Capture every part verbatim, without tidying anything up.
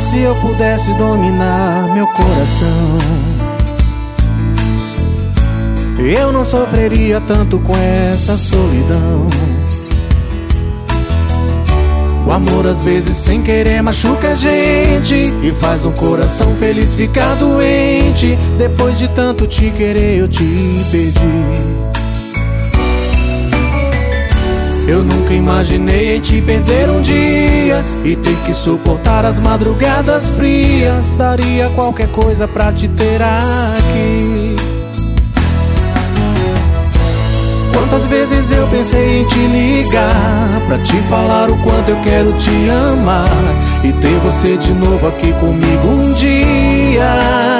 se eu pudesse dominar meu coração, eu não sofreria tanto com essa solidão. O amor às vezes sem querer machuca a gente e faz um coração feliz ficar doente. Depois de tanto te querer eu te perdi. Eu nunca imaginei em te perder um dia e ter que suportar as madrugadas frias. Daria qualquer coisa pra te ter aqui. Quantas vezes eu pensei em te ligar pra te falar o quanto eu quero te amar e ter você de novo aqui comigo um dia.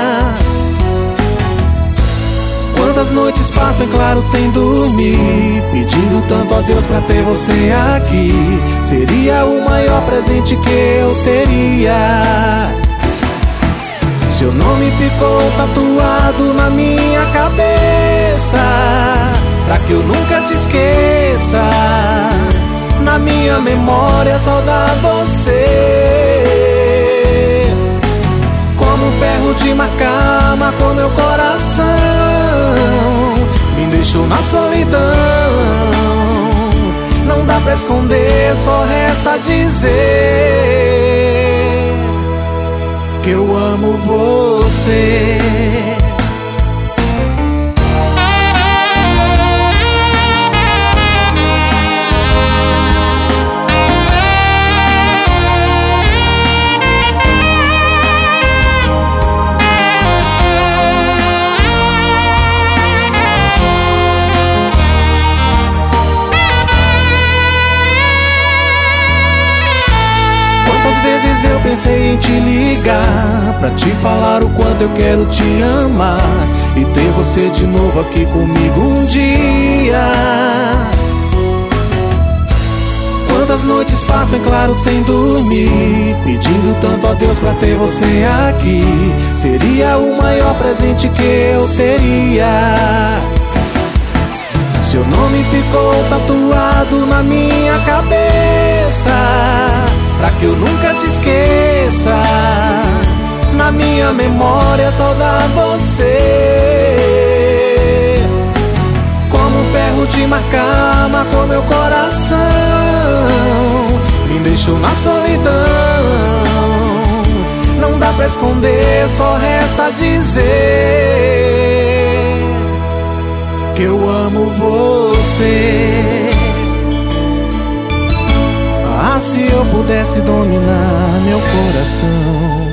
Quantas noites passo em claro sem dormir, pedindo tanto a Deus pra ter você aqui. Seria o maior presente que eu teria. Seu nome ficou tatuado na minha cabeça, pra que eu nunca te esqueça. Na minha memória só dá você. Como um ferro de marcar, marcou meu coração, me deixou na solidão. Não dá pra esconder, só resta dizer que eu amo você. Quantas vezes eu pensei em te ligar pra te falar o quanto eu quero te amar e ter você de novo aqui comigo um dia. Quantas noites passo em claro sem dormir, pedindo tanto a Deus pra ter você aqui. Seria o maior presente que eu teria. Seu nome ficou tatuado na minha cabeça, pra que eu nunca te esqueça. Na minha memória só dá você. Como um ferro de marcar, marcou meu coração, me deixou na solidão. Não dá pra esconder, só resta dizer que eu amo você. Ah, se eu pudesse dominar meu coração,